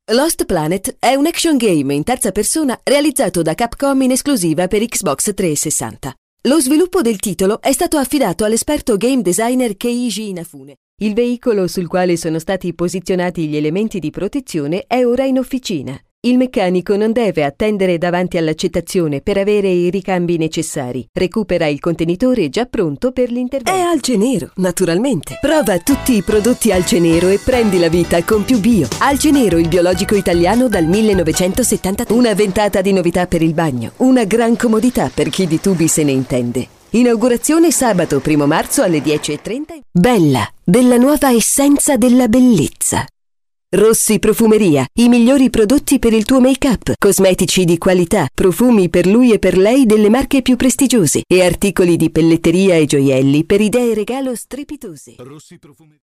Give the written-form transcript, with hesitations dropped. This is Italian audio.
Lost Planet è un action game in terza persona realizzato da Capcom in esclusiva per Xbox 360. Lo sviluppo del titolo è stato affidato all'esperto game designer Keiji Inafune. Il veicolo sul quale sono stati posizionati gli elementi di protezione è ora in officina. Il meccanico non deve attendere davanti all'accettazione per avere i ricambi necessari. Recupera il contenitore già pronto per l'intervento. È Alce Nero, naturalmente. Prova tutti i prodotti Alce Nero e prendi la vita con più bio. Alce Nero, il biologico italiano dal 1973. Una ventata di novità per il bagno. Una gran comodità per chi di tubi se ne intende. Inaugurazione sabato 1 marzo alle 10:30. Bella, della nuova essenza della bellezza. Rossi Profumeria, i migliori prodotti per il tuo make-up, cosmetici di qualità, profumi per lui e per lei delle marche più prestigiose e articoli di pelletteria e gioielli per idee regalo strepitose. Rossi Profumeria.